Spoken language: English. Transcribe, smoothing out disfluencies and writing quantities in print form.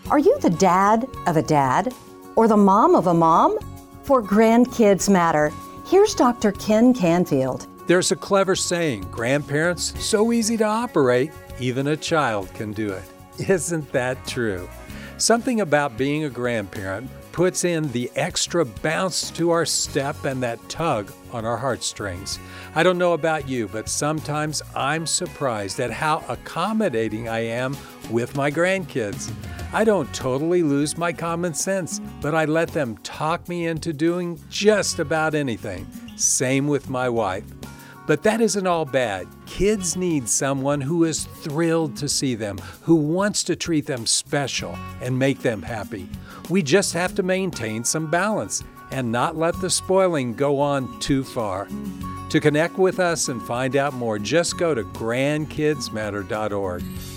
Are you the dad of a dad or the mom of a mom? For Grandkids Matter, here's Dr. Ken Canfield. There's a clever saying, grandparents, so easy to operate, even a child can do it. Isn't that true? Something about being a grandparent puts in the extra bounce to our step and that tug on our heartstrings. I don't know about you, but sometimes I'm surprised at how accommodating I am with my grandkids. I don't totally lose my common sense, but I let them talk me into doing just about anything. Same with my wife. But that isn't all bad. Kids need someone who is thrilled to see them, who wants to treat them special and make them happy. We just have to maintain some balance and not let the spoiling go on too far. To connect with us and find out more, just go to grandkidsmatter.org.